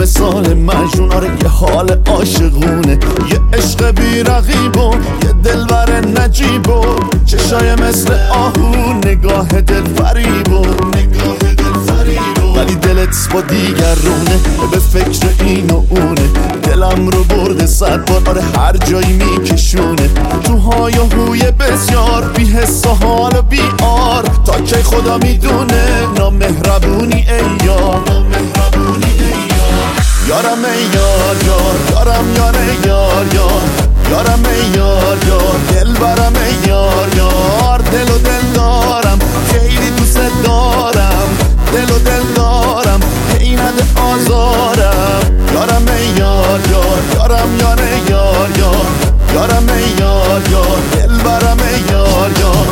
مثال مجنون، آره یه حال عاشقونه، یه عشق بی رقیب و یه دلبر نجیب و چشای مثل آهو، نگاه دل فریب و ولی دلت با دیگرونه، به فکر این و اونه، دلم رو برده 100 بار، آره هر جایی میکشونه، تو های و هوی بسیار، بی حس و حال و بی آر، تا کی خدا میدونه، نامهربونی ای یار، یارم ای یار یار، یارم یار ای یار یار، یارم ای یار یار، دل برم ای یار یار، دل و دل دارم خیلی دوست دارم، دل و دل دارم هی نده آزارم، یارم ای یار یار، یارم یار ای یار یار، یارم ای یار یار، دل برم ای یار یار.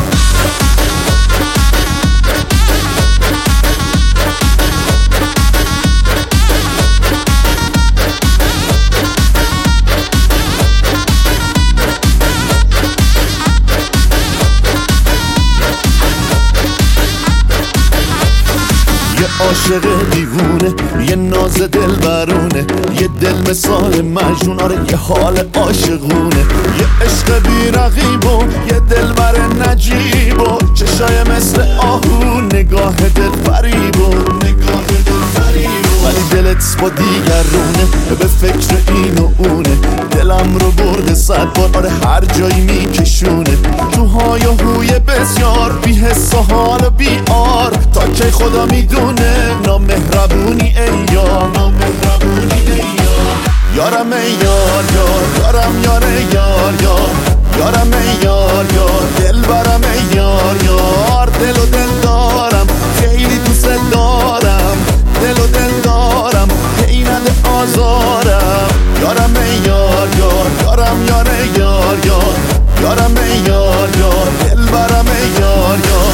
یه عاشق دیوونه، یه ناز دل برونه، یه دل مثال مجنون، آره یه حال عاشقونه، یه عشق بی رقیب و یه دلبر نجیب و چشای مثل آهو، نگاه دل فریب و ولی دلت با دیگرونه، به فکر این و اونه، دلم رو برده 100 بار، آره هر جایی میکشونه، تو های و هوی بسیار، بی حس و حال و بی آر، تا کی خدا میدونه، نامهربونی ای یار، یارم ای یار یار، یارم یار ای یار یار، یارم ای یار یار، دل برم ای یار یار، دل و دل دارم خیلی دوست دارم، دل و دل دارم هی نده آزارم، یارم ای یار یار، یارم یار ای یار یار، یارم ای یار یار، دل برم ای یار یار.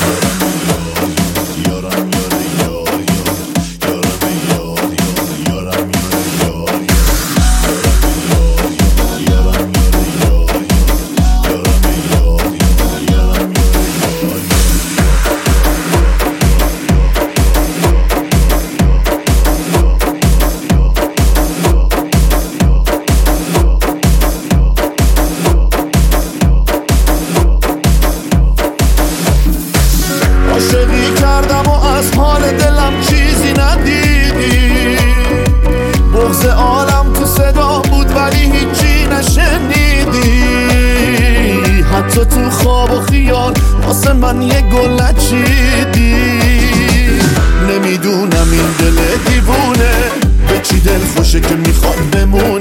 عاشقی کردم و از حال دلم چیزی ندیدی، بغض عالم تو صدا بود ولی هیچی نشنیدی، حتی تو خواب و خیال واسه من یه گل نچیدی، نمیدونم این دل دیوونه به چی دل خوشه که میخواد بمونه.